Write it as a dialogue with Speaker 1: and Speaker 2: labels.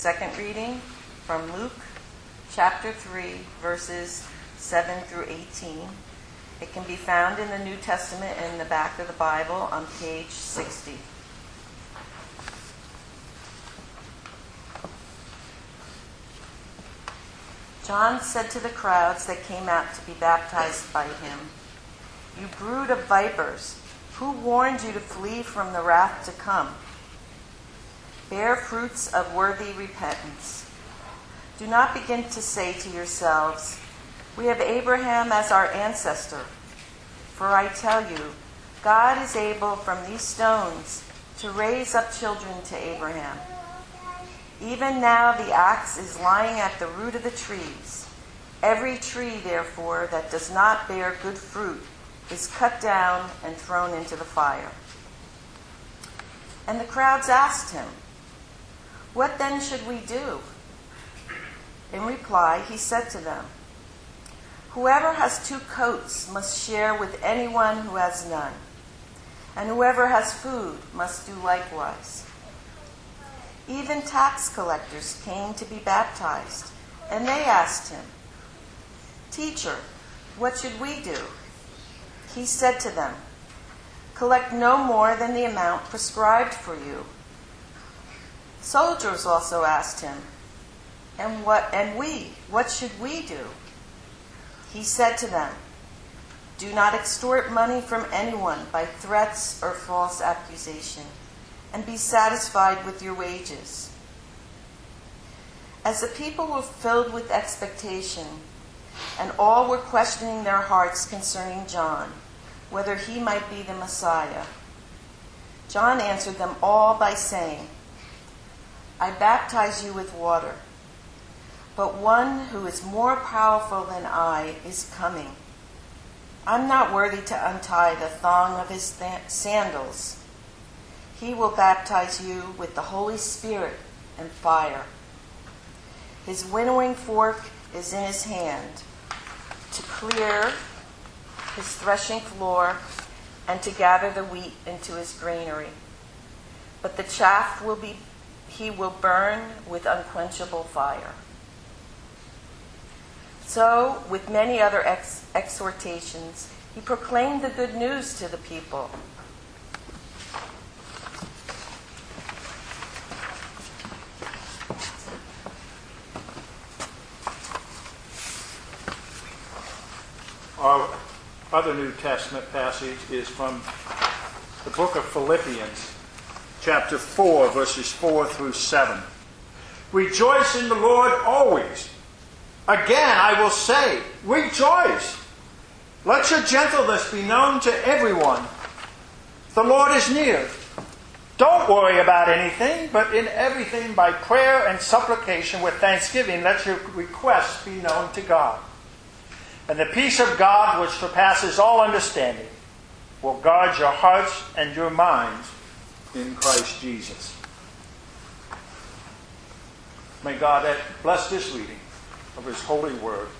Speaker 1: Second reading from Luke chapter 3, verses 7 through 18. It can be found in the New Testament in the back of the Bible on page 60. John said to the crowds that came out to be baptized by him, "You brood of vipers, who warned you to flee from the wrath to come? Bear fruits of worthy repentance. Do not begin to say to yourselves, 'We have Abraham as our ancestor.' For I tell you, God is able from these stones to raise up children to Abraham. Even now the axe is lying at the root of the trees. Every tree, therefore, that does not bear good fruit is cut down and thrown into the fire." And the crowds asked him, "What then should we do?" In reply, he said to them, "Whoever has 2 coats must share with anyone who has none, and whoever has food must do likewise." Even tax collectors came to be baptized, and they asked him, "Teacher, what should we do?" He said to them, "Collect no more than the amount prescribed for you." Soldiers also asked him, what should we do?" He said to them, "Do not extort money from anyone by threats or false accusation, and be satisfied with your wages." As the people were filled with expectation, and all were questioning their hearts concerning John, whether he might be the Messiah, John answered them all by saying, "I baptize you with water, but one who is more powerful than I is coming. I'm not worthy to untie the thong of his sandals. He will baptize you with the Holy Spirit and fire. His winnowing fork is in his hand to clear his threshing floor and to gather the wheat into his granary. But the chaff he will burn with unquenchable fire." So, with many other exhortations, he proclaimed the good news to the people.
Speaker 2: Our other New Testament passage is from the book of Philippians, chapter 4, verses 4 through 7. "Rejoice in the Lord always. Again, I will say, rejoice. Let your gentleness be known to everyone. The Lord is near. Don't worry about anything, but in everything by prayer and supplication with thanksgiving, let your requests be known to God. And the peace of God, which surpasses all understanding, will guard your hearts and your minds in Christ Jesus." May God bless this reading of His holy word